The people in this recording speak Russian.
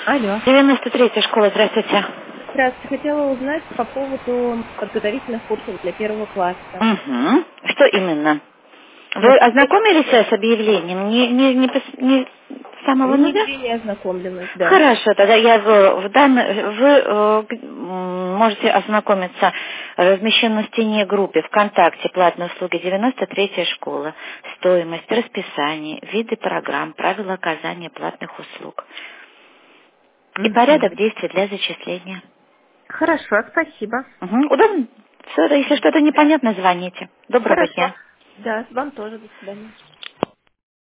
Алло. 93-я школа, здравствуйте. Здравствуйте. Хотела узнать по поводу подготовительных курсов для первого класса. Угу. Что именно? Вы Вот, ознакомились с объявлением? Не с самого нуля? нигде не ознакомленность, да. Хорошо, тогда я вы можете ознакомиться. Размещен на стене группе ВКонтакте платные услуги 93-я школа. Стоимость, расписание, виды программ, правила оказания платных услуг. И порядок Мгм. действий для зачисления. Хорошо, спасибо. Угу. Удобно? Все, если что-то непонятно, звоните. Доброго Хорошо. дня. Да, вам тоже. До свидания.